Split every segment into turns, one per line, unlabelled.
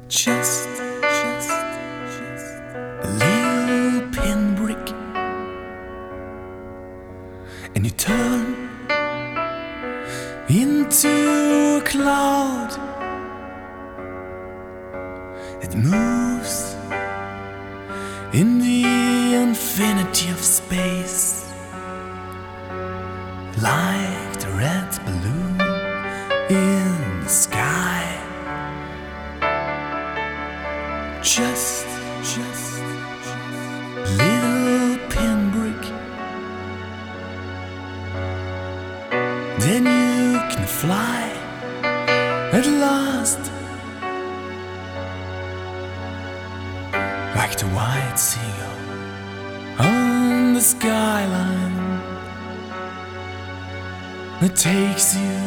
Just a little pinprick, and you turn into a cloud. It moves in the infinity of space, like the red balloon in the sky. Just a little pinprick, then you can fly at last, like the white seagull on the skyline that takes you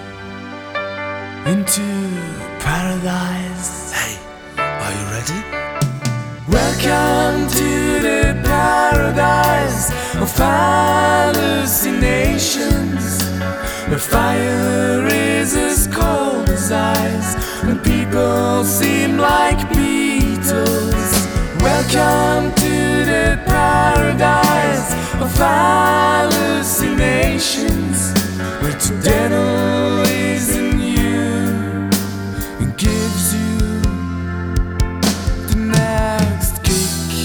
into paradise.
Hey, are you ready?
Welcome to the paradise of hallucinations, where fire is as cold as ice and people seem like Beatles. Welcome to the paradise of hallucinations, where the devil is in you and gives you the next kick.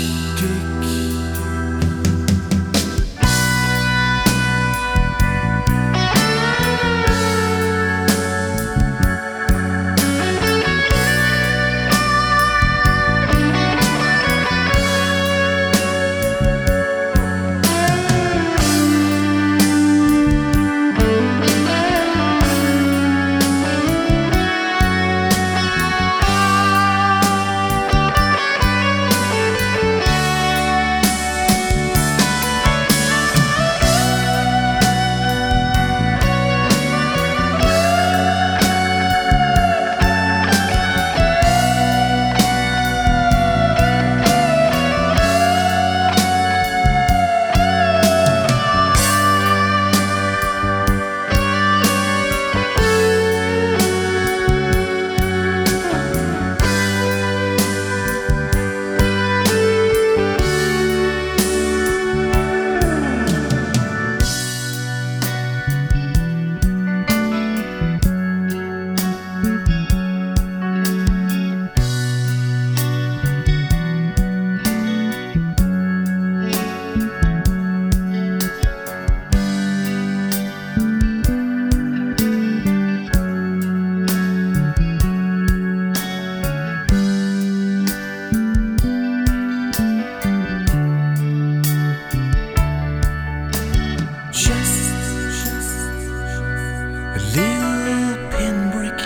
A little pinprick.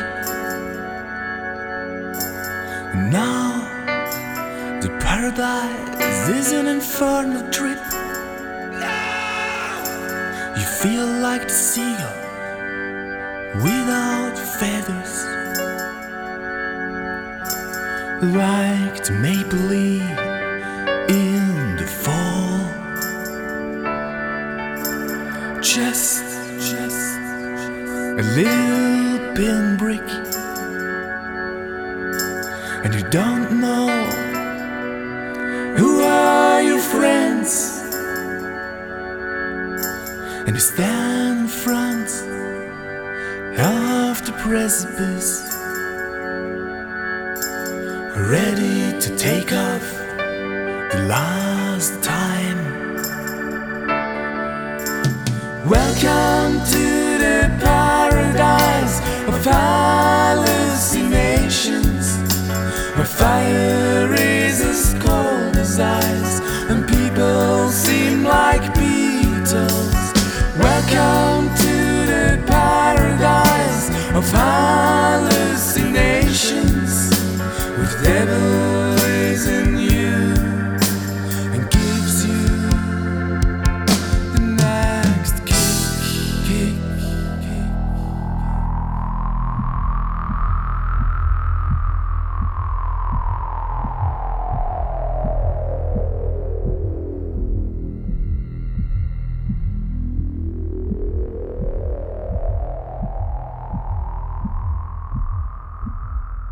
Now the paradise is an infernal trip. You feel like the seagull without feathers, like the maple leaf in the fall. Just a little pinprick, and you don't know who are your friends, and you stand in front of the precipice, ready to take off the last time. Welcome to the paradise of hallucinations, where fire is as cold as ice and people seem like Beatles. Welcome to the paradise of hallucinations, where the devil